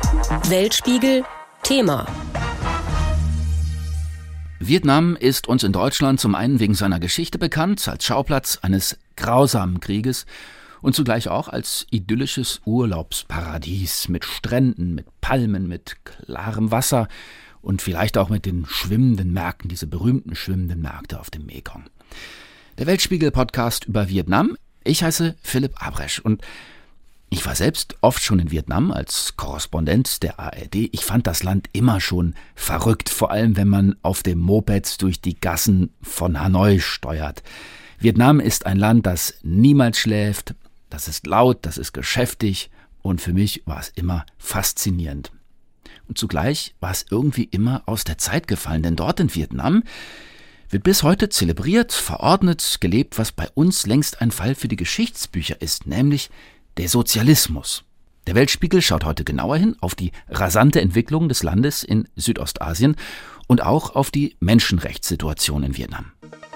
Weltspiegel Thema. Vietnam ist uns in Deutschland zum einen wegen seiner Geschichte bekannt, als Schauplatz eines grausamen Krieges und zugleich auch als idyllisches Urlaubsparadies mit Stränden, mit Palmen, mit klarem Wasser und vielleicht auch mit den schwimmenden Märkten, diese berühmten schwimmenden Märkte auf dem Mekong. Der Weltspiegel-Podcast über Vietnam. Ich heiße Philipp Abresch und ich war selbst oft schon in Vietnam als Korrespondent der ARD. Ich fand das Land immer schon verrückt, vor allem wenn man auf dem Moped durch die Gassen von Hanoi steuert. Vietnam ist ein Land, das niemals schläft, das ist laut, das ist geschäftig und für mich war es immer faszinierend. Und zugleich war es irgendwie immer aus der Zeit gefallen, denn dort in Vietnam wird bis heute zelebriert, verordnet, gelebt, was bei uns längst ein Fall für die Geschichtsbücher ist, nämlich der Sozialismus. Der Weltspiegel schaut heute genauer hin auf die rasante Entwicklung des Landes in Südostasien und auch auf die Menschenrechtssituation in Vietnam.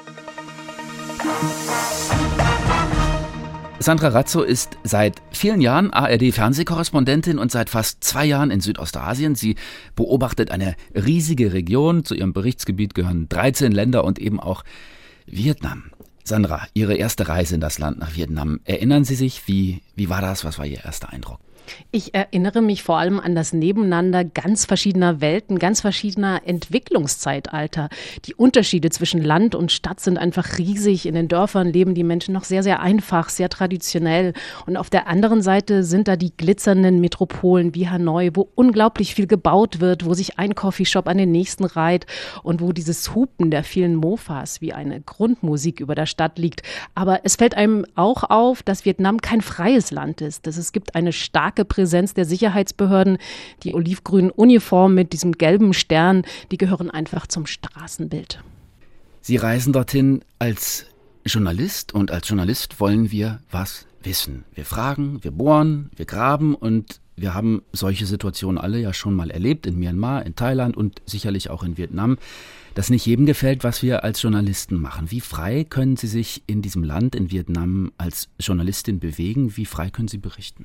Sandra Razzo ist seit vielen Jahren ARD-Fernsehkorrespondentin und seit fast 2 Jahren in Südostasien. Sie beobachtet eine riesige Region. Zu ihrem Berichtsgebiet gehören 13 Länder und eben auch Vietnam. Sandra, Ihre erste Reise in das Land nach Vietnam. Erinnern Sie sich, wie war das? Was war Ihr erster Eindruck? Ich erinnere mich vor allem an das Nebeneinander ganz verschiedener Welten, ganz verschiedener Entwicklungszeitalter. Die Unterschiede zwischen Land und Stadt sind einfach riesig. In den Dörfern leben die Menschen noch sehr, sehr einfach, sehr traditionell. Und auf der anderen Seite sind da die glitzernden Metropolen wie Hanoi, wo unglaublich viel gebaut wird, wo sich ein Coffeeshop an den nächsten reiht und wo dieses Hupen der vielen Mofas wie eine Grundmusik über der Stadt liegt. Aber es fällt einem auch auf, dass Vietnam kein freies Land ist. Es gibt eine starke Präsenz der Sicherheitsbehörden. Die olivgrünen Uniformen mit diesem gelben Stern, die gehören einfach zum Straßenbild. Sie reisen dorthin als Journalist und als Journalist wollen wir was wissen. Wir fragen, wir bohren, wir graben und wir haben solche Situationen alle ja schon mal erlebt in Myanmar, in Thailand und sicherlich auch in Vietnam, dass nicht jedem gefällt, was wir als Journalisten machen. Wie frei können Sie sich in diesem Land, in Vietnam, als Journalistin bewegen? Wie frei können Sie berichten?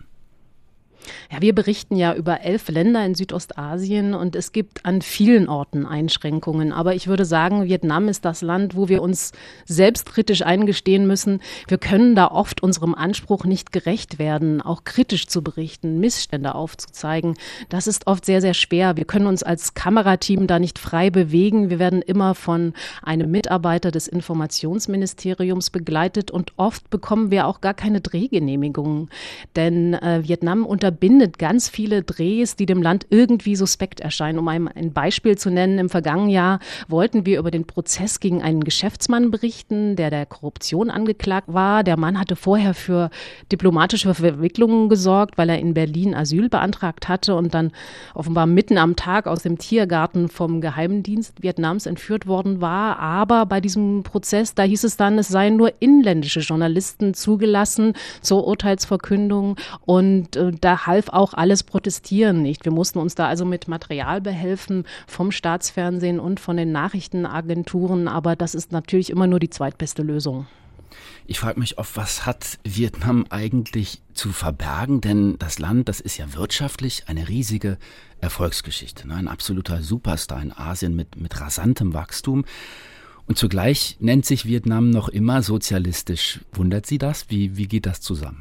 Ja, wir berichten ja über 11 Länder in Südostasien und es gibt an vielen Orten Einschränkungen. Aber ich würde sagen, Vietnam ist das Land, wo wir uns selbstkritisch eingestehen müssen. Wir können da oft unserem Anspruch nicht gerecht werden, auch kritisch zu berichten, Missstände aufzuzeigen. Das ist oft sehr, sehr schwer. Wir können uns als Kamerateam da nicht frei bewegen. Wir werden immer von einem Mitarbeiter des Informationsministeriums begleitet und oft bekommen wir auch gar keine Drehgenehmigungen. Denn Vietnam unterbindet ganz viele Drehs, die dem Land irgendwie suspekt erscheinen. Um ein Beispiel zu nennen, im vergangenen Jahr wollten wir über den Prozess gegen einen Geschäftsmann berichten, der Korruption angeklagt war. Der Mann hatte vorher für diplomatische Verwicklungen gesorgt, weil er in Berlin Asyl beantragt hatte und dann offenbar mitten am Tag aus dem Tiergarten vom Geheimdienst Vietnams entführt worden war. Aber bei diesem Prozess, da hieß es dann, es seien nur inländische Journalisten zugelassen zur Urteilsverkündung und da half auch alles Protestieren nicht. Wir mussten uns da also mit Material behelfen vom Staatsfernsehen und von den Nachrichtenagenturen, aber das ist natürlich immer nur die zweitbeste Lösung. Ich frage mich oft, was hat Vietnam eigentlich zu verbergen? Denn das Land, das ist ja wirtschaftlich eine riesige Erfolgsgeschichte, ne? Ein absoluter Superstar in Asien mit rasantem Wachstum. Und zugleich nennt sich Vietnam noch immer sozialistisch. Wundert Sie das? Wie geht das zusammen?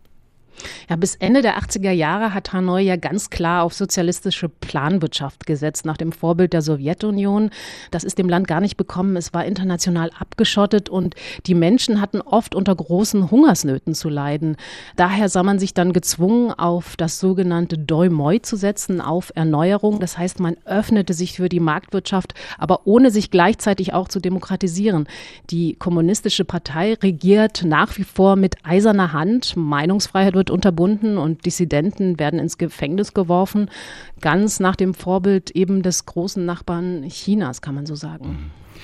Ja, bis Ende der 80er Jahre hat Hanoi ja ganz klar auf sozialistische Planwirtschaft gesetzt, nach dem Vorbild der Sowjetunion. Das ist dem Land gar nicht bekommen. Es war international abgeschottet und die Menschen hatten oft unter großen Hungersnöten zu leiden. Daher sah man sich dann gezwungen, auf das sogenannte Doi Moi zu setzen, auf Erneuerung. Das heißt, man öffnete sich für die Marktwirtschaft, aber ohne sich gleichzeitig auch zu demokratisieren. Die kommunistische Partei regiert nach wie vor mit eiserner Hand. Meinungsfreiheit wird unterbunden und Dissidenten werden ins Gefängnis geworfen, ganz nach dem Vorbild eben des großen Nachbarn Chinas, kann man so sagen.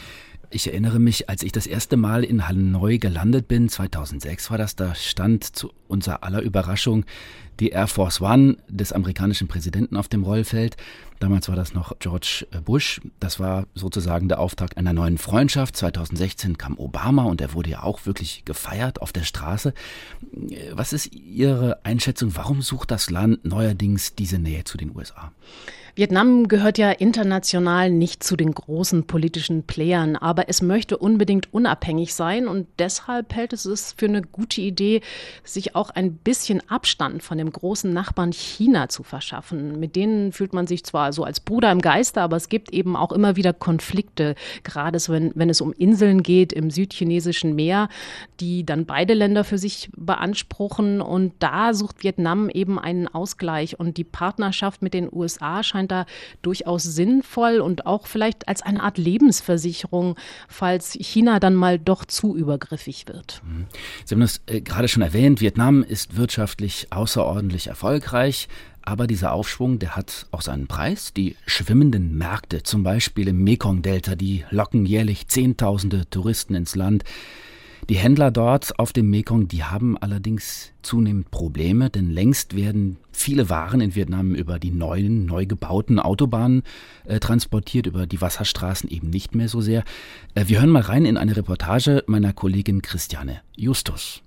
Ich erinnere mich, als ich das erste Mal in Hanoi gelandet bin, 2006 war das, da stand zu unser aller Überraschung die Air Force One des amerikanischen Präsidenten auf dem Rollfeld. Damals war das noch George Bush. Das war sozusagen der Auftakt einer neuen Freundschaft. 2016 kam Obama und er wurde ja auch wirklich gefeiert auf der Straße. Was ist Ihre Einschätzung? Warum sucht das Land neuerdings diese Nähe zu den USA? Vietnam gehört ja international nicht zu den großen politischen Playern, aber es möchte unbedingt unabhängig sein und deshalb hält es für eine gute Idee, sich auch ein bisschen Abstand von dem großen Nachbarn China zu verschaffen. Mit denen fühlt man sich zwar so als Bruder im Geiste, aber es gibt eben auch immer wieder Konflikte, gerade wenn es um Inseln geht im südchinesischen Meer, die dann beide Länder für sich beanspruchen und da sucht Vietnam eben einen Ausgleich und die Partnerschaft mit den USA scheint da durchaus sinnvoll und auch vielleicht als eine Art Lebensversicherung, falls China dann mal doch zu übergriffig wird. Sie haben das gerade schon erwähnt, Vietnam ist wirtschaftlich außerordentlich erfolgreich, aber dieser Aufschwung, der hat auch seinen Preis. Die schwimmenden Märkte, zum Beispiel im Mekong-Delta, die locken jährlich Zehntausende Touristen ins Land. Die Händler dort auf dem Mekong, die haben allerdings zunehmend Probleme, denn längst werden viele Waren in Vietnam über die neu gebauten Autobahnen transportiert, über die Wasserstraßen eben nicht mehr so sehr. Wir hören mal rein in eine Reportage meiner Kollegin Christiane Justus.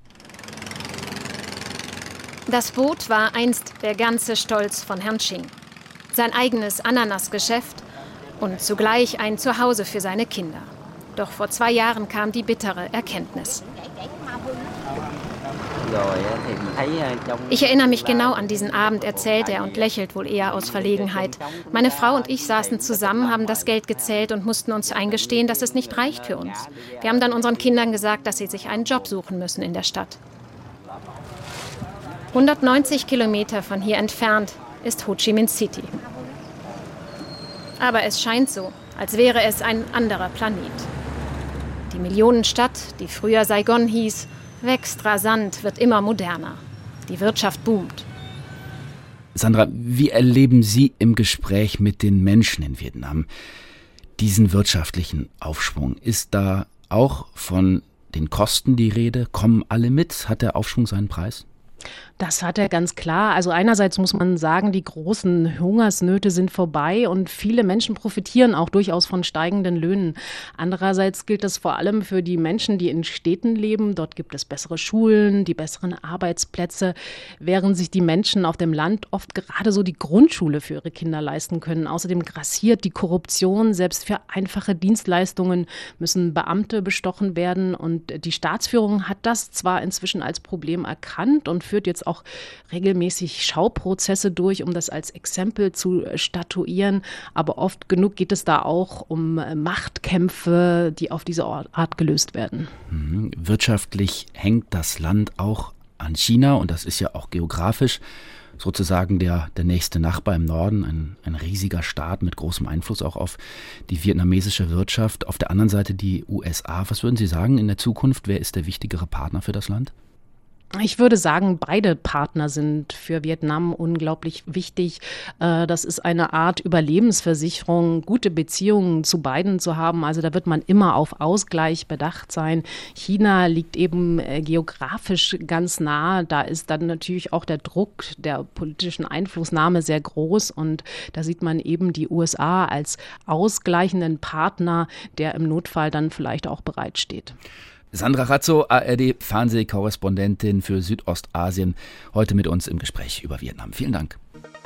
Das Boot war einst der ganze Stolz von Herrn Ching. Sein eigenes Ananasgeschäft und zugleich ein Zuhause für seine Kinder. Doch vor 2 Jahren kam die bittere Erkenntnis. Ich erinnere mich genau an diesen Abend, erzählt er und lächelt wohl eher aus Verlegenheit. Meine Frau und ich saßen zusammen, haben das Geld gezählt und mussten uns eingestehen, dass es nicht reicht für uns. Wir haben dann unseren Kindern gesagt, dass sie sich einen Job suchen müssen in der Stadt. 190 Kilometer von hier entfernt ist Ho Chi Minh City. Aber es scheint so, als wäre es ein anderer Planet. Die Millionenstadt, die früher Saigon hieß, wächst rasant, wird immer moderner. Die Wirtschaft boomt. Sandra, wie erleben Sie im Gespräch mit den Menschen in Vietnam diesen wirtschaftlichen Aufschwung? Ist da auch von den Kosten die Rede? Kommen alle mit? Hat der Aufschwung seinen Preis? Das hat er ganz klar. Also einerseits muss man sagen, die großen Hungersnöte sind vorbei und viele Menschen profitieren auch durchaus von steigenden Löhnen. Andererseits gilt das vor allem für die Menschen, die in Städten leben. Dort gibt es bessere Schulen, die besseren Arbeitsplätze, während sich die Menschen auf dem Land oft gerade so die Grundschule für ihre Kinder leisten können. Außerdem grassiert die Korruption. Selbst für einfache Dienstleistungen müssen Beamte bestochen werden. Und die Staatsführung hat das zwar inzwischen als Problem erkannt und führt jetzt auch regelmäßig Schauprozesse durch, um das als Exempel zu statuieren. Aber oft genug geht es da auch um Machtkämpfe, die auf diese Art gelöst werden. Wirtschaftlich hängt das Land auch an China und das ist ja auch geografisch sozusagen der nächste Nachbar im Norden, ein riesiger Staat mit großem Einfluss auch auf die vietnamesische Wirtschaft. Auf der anderen Seite die USA. Was würden Sie sagen in der Zukunft? Wer ist der wichtigere Partner für das Land? Ich würde sagen, beide Partner sind für Vietnam unglaublich wichtig. Das ist eine Art Überlebensversicherung, gute Beziehungen zu beiden zu haben. Also da wird man immer auf Ausgleich bedacht sein. China liegt eben geografisch ganz nah. Da ist dann natürlich auch der Druck der politischen Einflussnahme sehr groß. Und da sieht man eben die USA als ausgleichenden Partner, der im Notfall dann vielleicht auch bereitsteht. Sandra Razzo, ARD-Fernsehkorrespondentin für Südostasien, heute mit uns im Gespräch über Vietnam. Vielen Dank.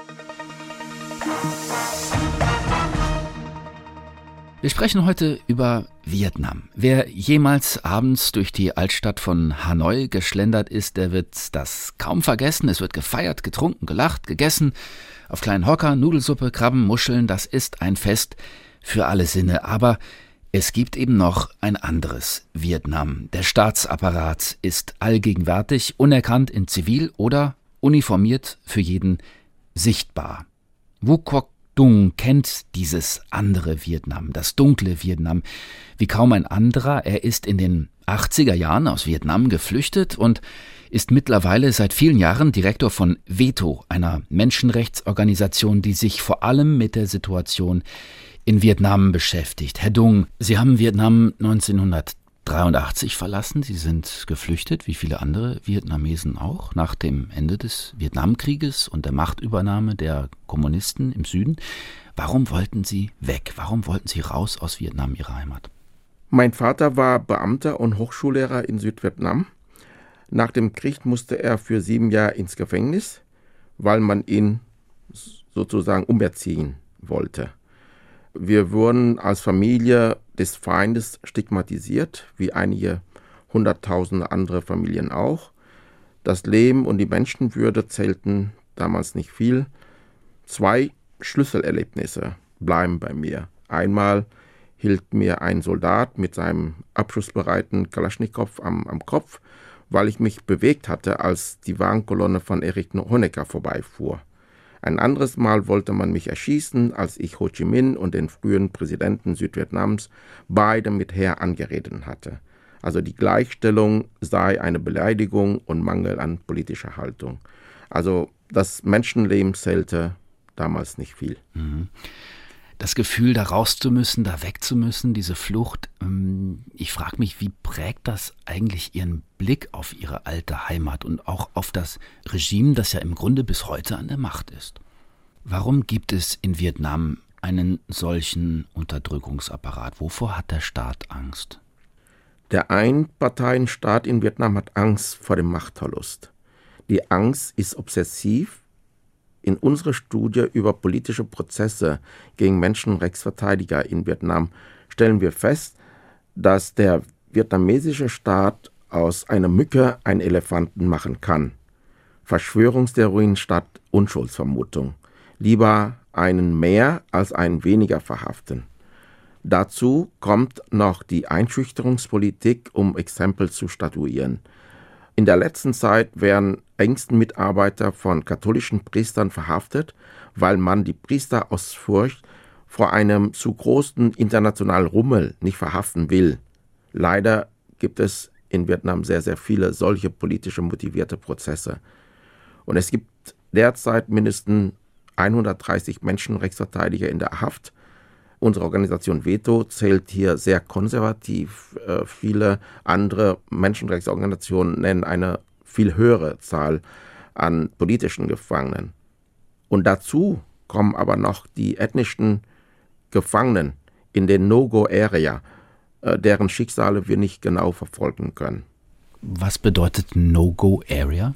Wir sprechen heute über Vietnam. Wer jemals abends durch die Altstadt von Hanoi geschlendert ist, der wird das kaum vergessen. Es wird gefeiert, getrunken, gelacht, gegessen. Auf kleinen Hocker, Nudelsuppe, Krabben, Muscheln, das ist ein Fest für alle Sinne. Aber es gibt eben noch ein anderes Vietnam. Der Staatsapparat ist allgegenwärtig, unerkannt in Zivil oder uniformiert für jeden sichtbar. Vu Quoc Dung kennt dieses andere Vietnam, das dunkle Vietnam, wie kaum ein anderer. Er ist in den 80er Jahren aus Vietnam geflüchtet und ist mittlerweile seit vielen Jahren Direktor von VETO, einer Menschenrechtsorganisation, die sich vor allem mit der Situation in Vietnam beschäftigt. Herr Dung, Sie haben Vietnam 1983 verlassen. Sie sind geflüchtet, wie viele andere Vietnamesen auch, nach dem Ende des Vietnamkrieges und der Machtübernahme der Kommunisten im Süden. Warum wollten Sie weg? Warum wollten Sie raus aus Vietnam, Ihre Heimat? Mein Vater war Beamter und Hochschullehrer in Südvietnam. Nach dem Krieg musste er für 7 Jahre ins Gefängnis, weil man ihn sozusagen umerziehen wollte. Wir wurden als Familie des Feindes stigmatisiert, wie einige hunderttausende andere Familien auch. Das Leben und die Menschenwürde zählten damals nicht viel. 2 Schlüsselerlebnisse bleiben bei mir. Einmal hielt mir ein Soldat mit seinem abschussbereiten Kalaschnikow am Kopf, weil ich mich bewegt hatte, als die Wagenkolonne von Erich Honecker vorbeifuhr. Ein anderes Mal wollte man mich erschießen, als ich Ho Chi Minh und den frühen Präsidenten Südvietnams beide mit Heer angeredet hatte. Also die Gleichstellung sei eine Beleidigung und Mangel an politischer Haltung. Also das Menschenleben zählte damals nicht viel. Das Gefühl, da raus zu müssen, da weg zu müssen, diese Flucht, ich frage mich, wie prägt das eigentlich Ihren Blick auf Ihre alte Heimat und auch auf das Regime, das ja im Grunde bis heute an der Macht ist? Warum gibt es in Vietnam einen solchen Unterdrückungsapparat? Wovor hat der Staat Angst? Der Einparteienstaat in Vietnam hat Angst vor dem Machtverlust. Die Angst ist obsessiv. In unserer Studie über politische Prozesse gegen Menschenrechtsverteidiger in Vietnam stellen wir fest, dass der vietnamesische Staat aus einer Mücke einen Elefanten machen kann. Verschwörungstheorien statt Unschuldsvermutung. Lieber einen mehr als einen weniger verhaften. Dazu kommt noch die Einschüchterungspolitik, um Exempel zu statuieren. In der letzten Zeit werden engsten Mitarbeiter von katholischen Priestern verhaftet, weil man die Priester aus Furcht vor einem zu großen internationalen Rummel nicht verhaften will. Leider gibt es in Vietnam sehr, sehr viele solche politisch motivierte Prozesse. Und es gibt derzeit mindestens 130 Menschenrechtsverteidiger in der Haft. Unsere Organisation Veto zählt hier sehr konservativ. Viele andere Menschenrechtsorganisationen nennen eine viel höhere Zahl an politischen Gefangenen. Und dazu kommen aber noch die ethnischen Gefangenen in den No-Go-Area, deren Schicksale wir nicht genau verfolgen können. Was bedeutet No-Go-Area?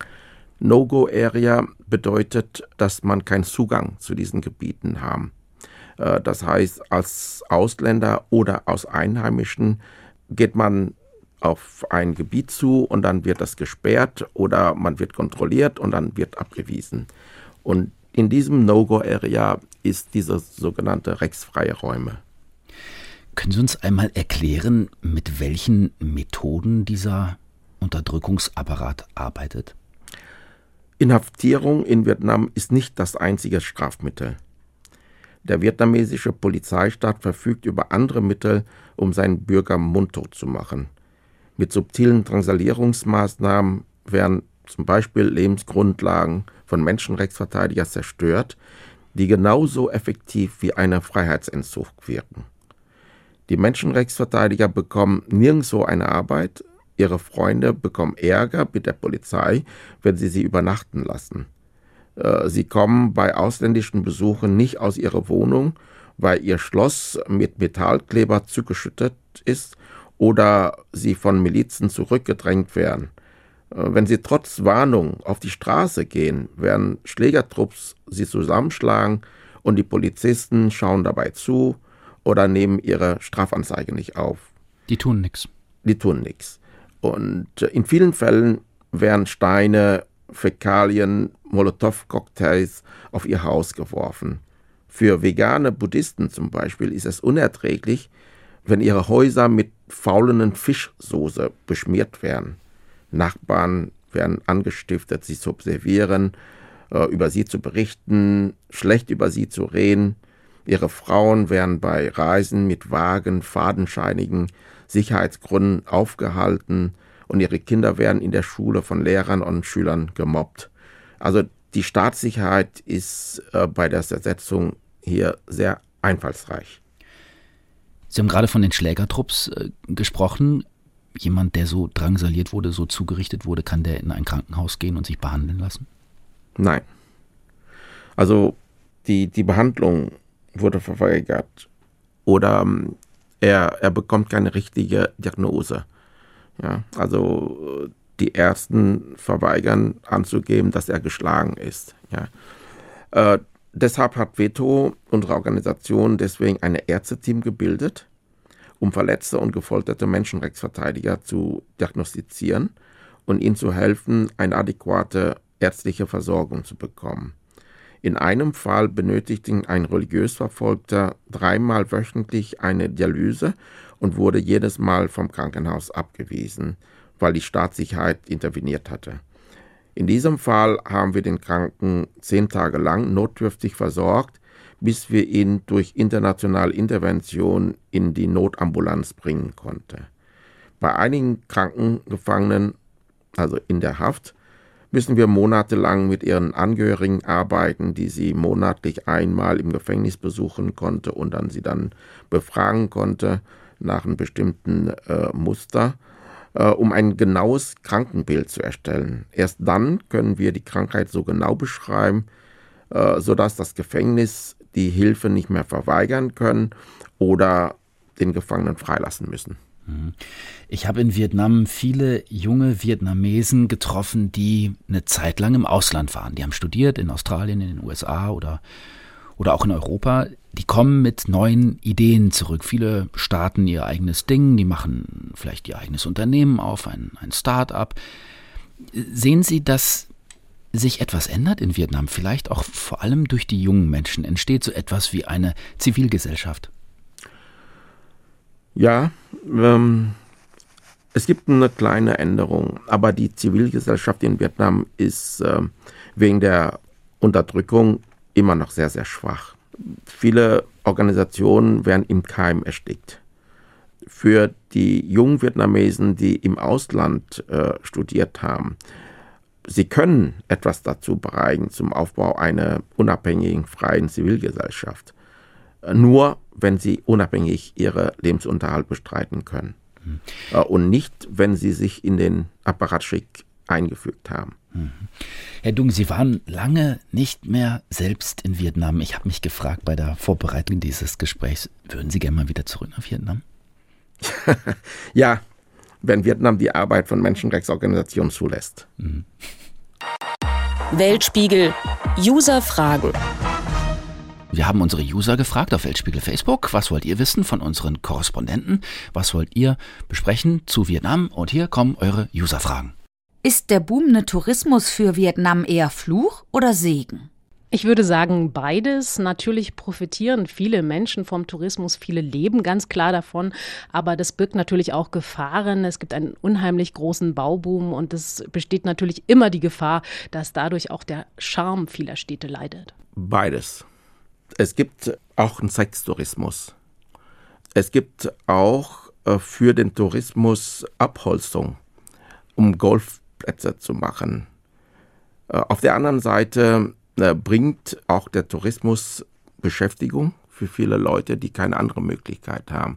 No-Go-Area bedeutet, dass man keinen Zugang zu diesen Gebieten haben. Das heißt, als Ausländer oder aus Einheimischen geht man auf ein Gebiet zu und dann wird das gesperrt oder man wird kontrolliert und dann wird abgewiesen. Und in diesem No-Go-Area ist diese sogenannte rechtsfreie Räume. Können Sie uns einmal erklären, mit welchen Methoden dieser Unterdrückungsapparat arbeitet? Inhaftierung in Vietnam ist nicht das einzige Strafmittel. Der vietnamesische Polizeistaat verfügt über andere Mittel, um seinen Bürger mundtot zu machen. Mit subtilen Drangsalierungsmaßnahmen werden zum Beispiel Lebensgrundlagen von Menschenrechtsverteidigern zerstört, die genauso effektiv wie eine Freiheitsentzug wirken. Die Menschenrechtsverteidiger bekommen nirgendwo eine Arbeit, ihre Freunde bekommen Ärger mit der Polizei, wenn sie übernachten lassen. Sie kommen bei ausländischen Besuchen nicht aus ihrer Wohnung, weil ihr Schloss mit Metallkleber zugeschüttet ist oder sie von Milizen zurückgedrängt werden. Wenn sie trotz Warnung auf die Straße gehen, werden Schlägertrupps sie zusammenschlagen und die Polizisten schauen dabei zu oder nehmen ihre Strafanzeige nicht auf. Die tun nichts. Die tun nichts. Und in vielen Fällen werden Steine, Fäkalien, Molotow-Cocktails auf ihr Haus geworfen. Für vegane Buddhisten zum Beispiel ist es unerträglich, wenn ihre Häuser mit faulenden Fischsoße beschmiert werden. Nachbarn werden angestiftet, sie zu observieren, über sie zu berichten, schlecht über sie zu reden. Ihre Frauen werden bei Reisen mit vagen, fadenscheinigen Sicherheitsgründen aufgehalten und ihre Kinder werden in der Schule von Lehrern und Schülern gemobbt. Also die Staatssicherheit ist bei der Zersetzung hier sehr einfallsreich. Sie haben gerade von den Schlägertrupps gesprochen. Jemand, der so drangsaliert wurde, so zugerichtet wurde, kann der in ein Krankenhaus gehen und sich behandeln lassen? Nein. Also die Behandlung wurde verweigert oder er bekommt keine richtige Diagnose. Ja, also die Ärzte verweigern anzugeben, dass er geschlagen ist. Ja. Deshalb hat Veto, unsere Organisation, deswegen ein Ärzteteam gebildet, um verletzte und gefolterte Menschenrechtsverteidiger zu diagnostizieren und ihnen zu helfen, eine adäquate ärztliche Versorgung zu bekommen. In einem Fall benötigte ein religiös Verfolgter 3-mal wöchentlich eine Dialyse und wurde jedes Mal vom Krankenhaus abgewiesen, weil die Staatssicherheit interveniert hatte. In diesem Fall haben wir den Kranken 10 Tage lang notdürftig versorgt, bis wir ihn durch internationale Intervention in die Notambulanz bringen konnten. Bei einigen Krankengefangenen, also in der Haft, müssen wir monatelang mit ihren Angehörigen arbeiten, die sie monatlich einmal im Gefängnis besuchen konnte und dann sie dann befragen konnte nach einem bestimmten Muster, um ein genaues Krankenbild zu erstellen. Erst dann können wir die Krankheit so genau beschreiben, sodass das Gefängnis die Hilfe nicht mehr verweigern können oder den Gefangenen freilassen müssen. Ich habe in Vietnam viele junge Vietnamesen getroffen, die eine Zeit lang im Ausland waren. Die haben studiert in Australien, in den USA oder auch in Europa. Die kommen mit neuen Ideen zurück. Viele starten ihr eigenes Ding, die machen vielleicht ihr eigenes Unternehmen auf, ein Start-up. Sehen Sie, dass sich etwas ändert in Vietnam? Vielleicht auch vor allem durch die jungen Menschen. Entsteht so etwas wie eine Zivilgesellschaft? Ja, es gibt eine kleine Änderung, aber die Zivilgesellschaft in Vietnam ist wegen der Unterdrückung immer noch sehr, sehr schwach. Viele Organisationen werden im Keim erstickt. Für die jungen Vietnamesen, die im Ausland studiert haben, sie können etwas dazu beitragen zum Aufbau einer unabhängigen, freien Zivilgesellschaft. Nur wenn sie unabhängig ihren Lebensunterhalt bestreiten können. Und nicht, wenn sie sich in den Apparat schick eingefügt haben. Herr Dung, Sie waren lange nicht mehr selbst in Vietnam. Ich habe mich gefragt bei der Vorbereitung dieses Gesprächs, würden Sie gerne mal wieder zurück nach Vietnam? Ja, wenn Vietnam die Arbeit von Menschenrechtsorganisationen zulässt. Weltspiegel. User-Fragen. Wir haben unsere User gefragt auf Weltspiegel Facebook. Was wollt ihr wissen von unseren Korrespondenten? Was wollt ihr besprechen zu Vietnam? Und hier kommen eure User-Fragen. Ist der boomende Tourismus für Vietnam eher Fluch oder Segen? Ich würde sagen, beides. Natürlich profitieren viele Menschen vom Tourismus, viele leben ganz klar davon, aber das birgt natürlich auch Gefahren. Es gibt einen unheimlich großen Bauboom und es besteht natürlich immer die Gefahr, dass dadurch auch der Charme vieler Städte leidet. Beides. Es gibt auch einen Sextourismus. Es gibt auch für den Tourismus Abholzung, um Golfplätze zu machen. Auf der anderen Seite bringt auch der Tourismus Beschäftigung für viele Leute, die keine andere Möglichkeit haben.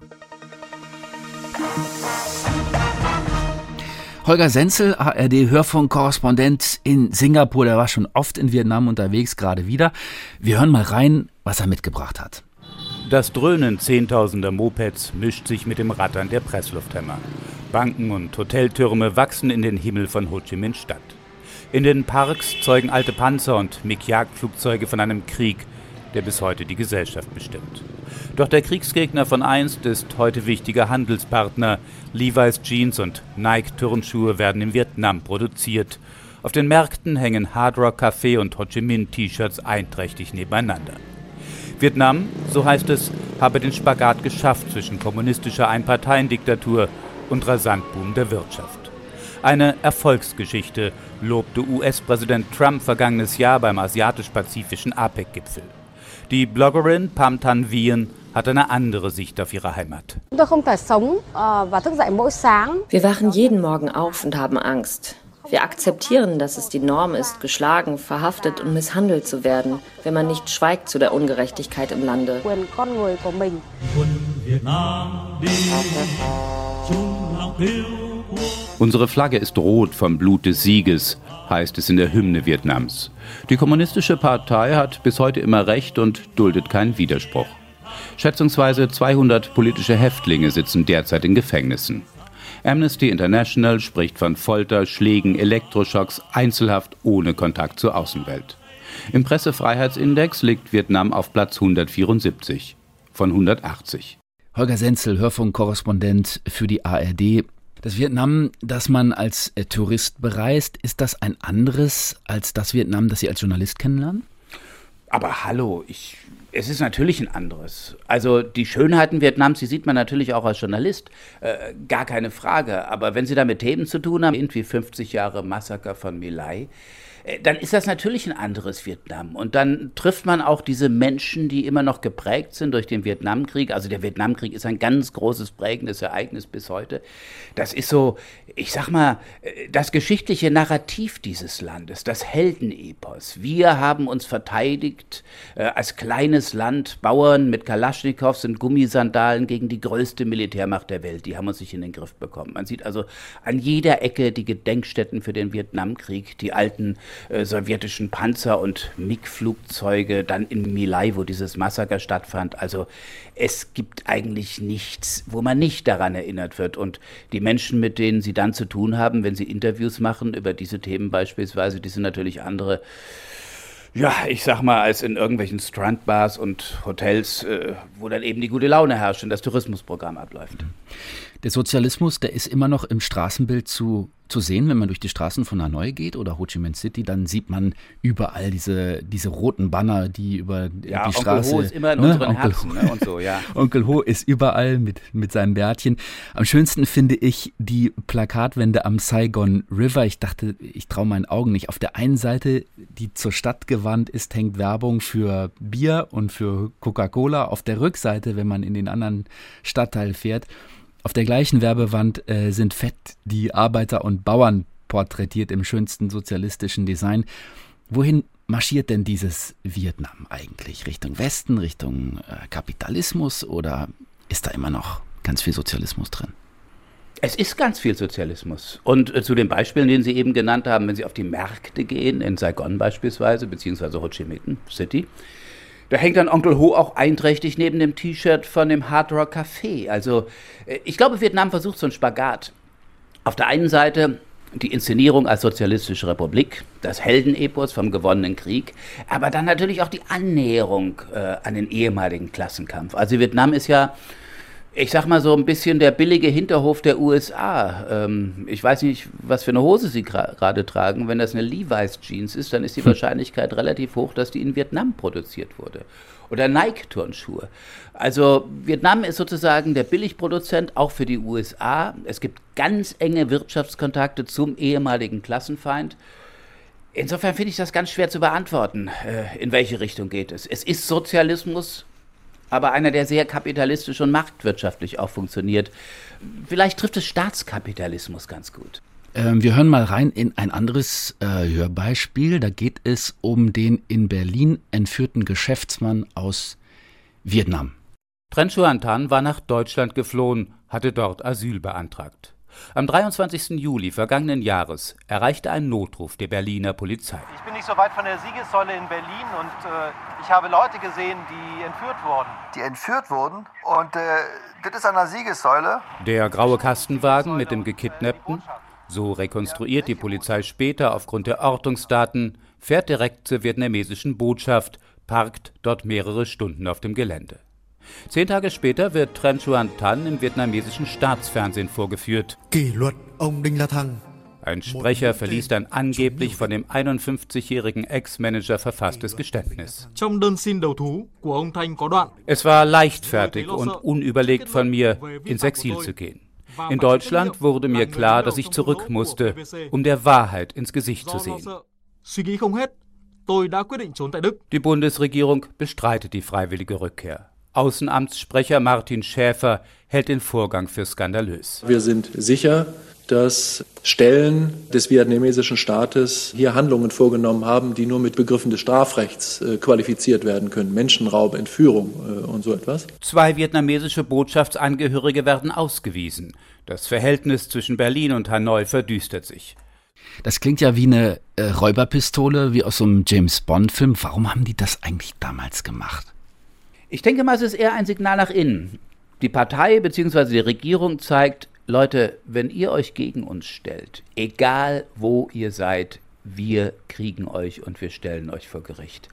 Holger Senzel, ARD-Hörfunk-Korrespondent in Singapur, der war schon oft in Vietnam unterwegs, gerade wieder. Wir hören mal rein, was er mitgebracht hat. Das Dröhnen zehntausender Mopeds mischt sich mit dem Rattern der Presslufthämmer. Banken und Hoteltürme wachsen in den Himmel von Ho Chi Minh Stadt. In den Parks zeugen alte Panzer und MiG-Jagdflugzeuge von einem Krieg, der bis heute die Gesellschaft bestimmt. Doch der Kriegsgegner von einst ist heute wichtiger Handelspartner. Levi's Jeans und Nike-Turnschuhe werden in Vietnam produziert. Auf den Märkten hängen Hard Rock Café und Ho Chi Minh T-Shirts einträchtig nebeneinander. Vietnam, so heißt es, habe den Spagat geschafft zwischen kommunistischer Einparteiendiktatur und Rasantboom der Wirtschaft. Eine Erfolgsgeschichte, lobte US-Präsident Trump vergangenes Jahr beim asiatisch-pazifischen APEC-Gipfel. Die Bloggerin Pham Thanh Vien hat eine andere Sicht auf ihre Heimat. Wir wachen jeden Morgen auf und haben Angst. Wir akzeptieren, dass es die Norm ist, geschlagen, verhaftet und misshandelt zu werden, wenn man nicht schweigt zu der Ungerechtigkeit im Lande. Unsere Flagge ist rot vom Blut des Sieges, heißt es in der Hymne Vietnams. Die Kommunistische Partei hat bis heute immer Recht und duldet keinen Widerspruch. Schätzungsweise 200 politische Häftlinge sitzen derzeit in Gefängnissen. Amnesty International spricht von Folter, Schlägen, Elektroschocks, Einzelhaft ohne Kontakt zur Außenwelt. Im Pressefreiheitsindex liegt Vietnam auf Platz 174 von 180. Holger Senzel, Hörfunkkorrespondent für die ARD. Das Vietnam, das man als Tourist bereist, ist das ein anderes als das Vietnam, das Sie als Journalist kennenlernen? Aber hallo, es ist natürlich ein anderes. Also die Schönheiten Vietnams, die sieht man natürlich auch als Journalist, gar keine Frage. Aber wenn Sie da mit Themen zu tun haben, irgendwie 50 Jahre Massaker von My Lai, dann ist das natürlich ein anderes Vietnam. Und dann trifft man auch diese Menschen, die immer noch geprägt sind durch den Vietnamkrieg. Also der Vietnamkrieg ist ein ganz großes, prägendes Ereignis bis heute. Das ist so, ich sag mal, das geschichtliche Narrativ dieses Landes, das Heldenepos. Wir haben uns verteidigt als kleines Land, Bauern mit Kalaschnikows und Gummisandalen gegen die größte Militärmacht der Welt. Die haben uns nicht in den Griff bekommen. Man sieht also an jeder Ecke die Gedenkstätten für den Vietnamkrieg, die alten sowjetischen Panzer und MiG-Flugzeuge, dann in My Lai, wo dieses Massaker stattfand. Also es gibt eigentlich nichts, wo man nicht daran erinnert wird. Und die Menschen, mit denen Sie dann zu tun haben, wenn Sie Interviews machen über diese Themen beispielsweise, die sind natürlich andere, ja, ich sag mal, als in irgendwelchen Strandbars und Hotels, wo dann eben die gute Laune herrscht und das Tourismusprogramm abläuft. Der Sozialismus, der ist immer noch im Straßenbild zu sehen, wenn man durch die Straßen von Hanoi geht oder Ho Chi Minh City, dann sieht man überall diese roten Banner, die über die Straße... Ja, Onkel Ho ist immer in unseren Herzen, ne? Und so, ja. Onkel Ho ist überall mit seinem Bärtchen. Am schönsten finde ich die Plakatwände am Saigon River. Ich dachte, ich traue meinen Augen nicht. Auf der einen Seite, die zur Stadt gewandt ist, hängt Werbung für Bier und für Coca-Cola. Auf der Rückseite, wenn man in den anderen Stadtteil fährt, auf der gleichen Werbewand sind fett die Arbeiter und Bauern porträtiert im schönsten sozialistischen Design. Wohin marschiert denn dieses Vietnam eigentlich? Richtung Westen, Richtung Kapitalismus oder ist da immer noch ganz viel Sozialismus drin? Es ist ganz viel Sozialismus. Und zu den Beispielen, den Sie eben genannt haben, wenn Sie auf die Märkte gehen, in Saigon beispielsweise, beziehungsweise Ho Chi Minh City, da hängt dann Onkel Ho auch einträchtig neben dem T-Shirt von dem Hard Rock Café. Also ich glaube, Vietnam versucht so einen Spagat. Auf der einen Seite die Inszenierung als sozialistische Republik, das Heldenepos vom gewonnenen Krieg, aber dann natürlich auch die Annäherung an den ehemaligen Klassenkampf. Also Vietnam ist ja, ich sag mal so ein bisschen der billige Hinterhof der USA. Ich weiß nicht, was für eine Hose Sie gerade tragen. Wenn das eine Levi's Jeans ist, dann ist die Wahrscheinlichkeit relativ hoch, dass die in Vietnam produziert wurde. Oder Nike-Turnschuhe. Also Vietnam ist sozusagen der Billigproduzent, auch für die USA. Es gibt ganz enge Wirtschaftskontakte zum ehemaligen Klassenfeind. Insofern finde ich das ganz schwer zu beantworten, in welche Richtung geht es. Es ist Sozialismus, aber einer, der sehr kapitalistisch und marktwirtschaftlich auch funktioniert. Vielleicht trifft es Staatskapitalismus ganz gut. Wir hören mal rein in ein anderes Hörbeispiel. Da geht es um den in Berlin entführten Geschäftsmann aus Vietnam. Tran Xuan Thanh war nach Deutschland geflohen, hatte dort Asyl beantragt. Am 23. Juli vergangenen Jahres erreichte ein Notruf der Berliner Polizei. Ich bin nicht so weit von der Siegessäule in Berlin und ich habe Leute gesehen, die entführt wurden. Die entführt wurden und das ist an der Siegessäule. Der graue Kastenwagen mit dem Gekidnappten, so rekonstruiert die Polizei später aufgrund der Ortungsdaten, fährt direkt zur vietnamesischen Botschaft, parkt dort mehrere Stunden auf dem Gelände. 10 Tage später wird Tran Xuan Thanh im vietnamesischen Staatsfernsehen vorgeführt. Ein Sprecher verliest ein angeblich von dem 51-jährigen Ex-Manager verfasstes Geständnis. Es war leichtfertig und unüberlegt von mir, ins Exil zu gehen. In Deutschland wurde mir klar, dass ich zurück musste, um der Wahrheit ins Gesicht zu sehen. Die Bundesregierung bestreitet die freiwillige Rückkehr. Außenamtssprecher Martin Schäfer hält den Vorgang für skandalös. Wir sind sicher, dass Stellen des vietnamesischen Staates hier Handlungen vorgenommen haben, die nur mit Begriffen des Strafrechts qualifiziert werden können. Menschenraub, Entführung und so etwas. 2 vietnamesische Botschaftsangehörige werden ausgewiesen. Das Verhältnis zwischen Berlin und Hanoi verdüstert sich. Das klingt ja wie eine Räuberpistole, wie aus so einem James-Bond-Film. Warum haben die das eigentlich damals gemacht? Ich denke mal, es ist eher ein Signal nach innen. Die Partei bzw. die Regierung zeigt, Leute, wenn ihr euch gegen uns stellt, egal wo ihr seid, wir kriegen euch und wir stellen euch vor Gericht.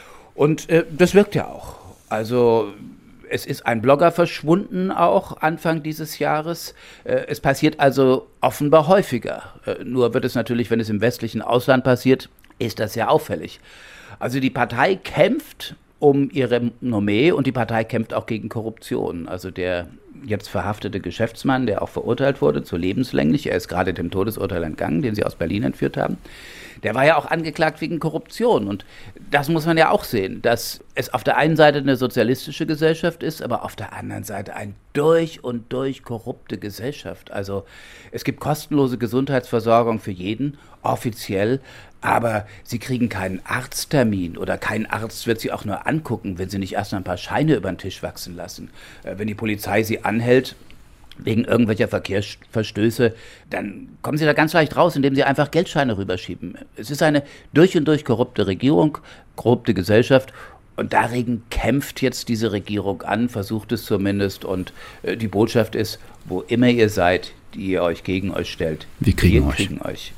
Und das wirkt ja auch. Also es ist ein Blogger verschwunden auch Anfang dieses Jahres. Es passiert also offenbar häufiger. Nur wird es natürlich, wenn es im westlichen Ausland passiert, ist das ja auffällig. Also die Partei kämpft um ihr Renommee und die Partei kämpft auch gegen Korruption. Also der jetzt verhaftete Geschäftsmann, der auch verurteilt wurde zu lebenslänglich, er ist gerade dem Todesurteil entgangen, den sie aus Berlin entführt haben, der war ja auch angeklagt wegen Korruption. Und das muss man ja auch sehen, dass es auf der einen Seite eine sozialistische Gesellschaft ist, aber auf der anderen Seite eine durch und durch korrupte Gesellschaft. Also es gibt kostenlose Gesundheitsversorgung für jeden, offiziell, aber sie kriegen keinen Arzttermin oder kein Arzt wird sie auch nur angucken, wenn sie nicht erst mal ein paar Scheine über den Tisch wachsen lassen. Wenn die Polizei sie anhält wegen irgendwelcher Verkehrsverstöße, dann kommen sie da ganz leicht raus, indem sie einfach Geldscheine rüberschieben. Es ist eine durch und durch korrupte Regierung, korrupte Gesellschaft. Und dagegen kämpft jetzt diese Regierung an, versucht es zumindest. Und die Botschaft ist, wo immer ihr seid, die ihr euch gegen euch stellt, wir kriegen euch.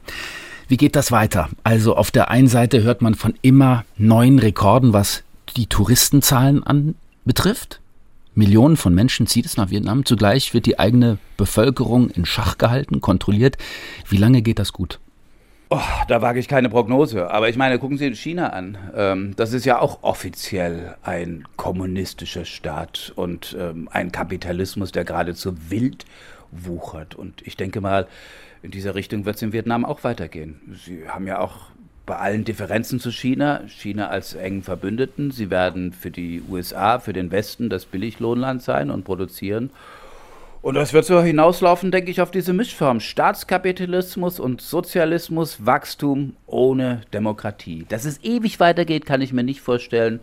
Wie geht das weiter? Also auf der einen Seite hört man von immer neuen Rekorden, was die Touristenzahlen anbetrifft. Millionen von Menschen zieht es nach Vietnam. Zugleich wird die eigene Bevölkerung in Schach gehalten, kontrolliert. Wie lange geht das gut? Oh, da wage ich keine Prognose. Aber ich meine, gucken Sie China an. Das ist ja auch offiziell ein kommunistischer Staat und ein Kapitalismus, der geradezu wild wuchert. Und ich denke mal, in dieser Richtung wird es in Vietnam auch weitergehen. Sie haben ja auch bei allen Differenzen zu China als engen Verbündeten. Sie werden für die USA, für den Westen das Billiglohnland sein und produzieren. Und das wird so hinauslaufen, denke ich, auf diese Mischform. Staatskapitalismus und Sozialismus, Wachstum ohne Demokratie. Dass es ewig weitergeht, kann ich mir nicht vorstellen,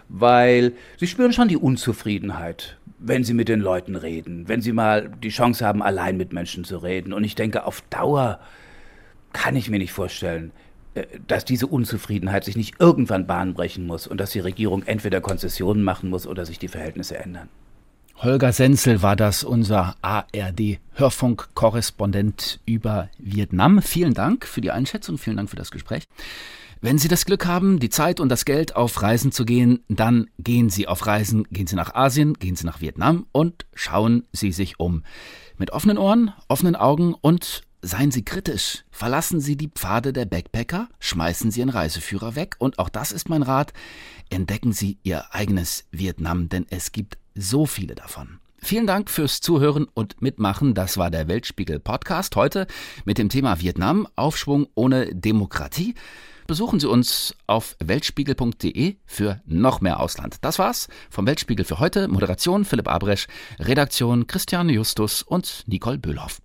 weil sie spüren schon die Unzufriedenheit, wenn sie mit den Leuten reden, wenn sie mal die Chance haben, allein mit Menschen zu reden. Und ich denke, auf Dauer kann ich mir nicht vorstellen, dass diese Unzufriedenheit sich nicht irgendwann Bahn brechen muss und dass die Regierung entweder Konzessionen machen muss oder sich die Verhältnisse ändern. Holger Senzel war das, unser ARD-Hörfunk-Korrespondent über Vietnam. Vielen Dank für die Einschätzung, vielen Dank für das Gespräch. Wenn Sie das Glück haben, die Zeit und das Geld auf Reisen zu gehen, dann gehen Sie auf Reisen, gehen Sie nach Asien, gehen Sie nach Vietnam und schauen Sie sich um. Mit offenen Ohren, offenen Augen und seien Sie kritisch. Verlassen Sie die Pfade der Backpacker, schmeißen Sie Ihren Reiseführer weg und auch das ist mein Rat, entdecken Sie Ihr eigenes Vietnam, denn es gibt so viele davon. Vielen Dank fürs Zuhören und Mitmachen. Das war der Weltspiegel-Podcast heute mit dem Thema Vietnam, Aufschwung ohne Demokratie. Besuchen Sie uns auf weltspiegel.de für noch mehr Ausland. Das war's vom Weltspiegel für heute. Moderation Philipp Abresch, Redaktion Christian Justus und Nicole Böhlhoff.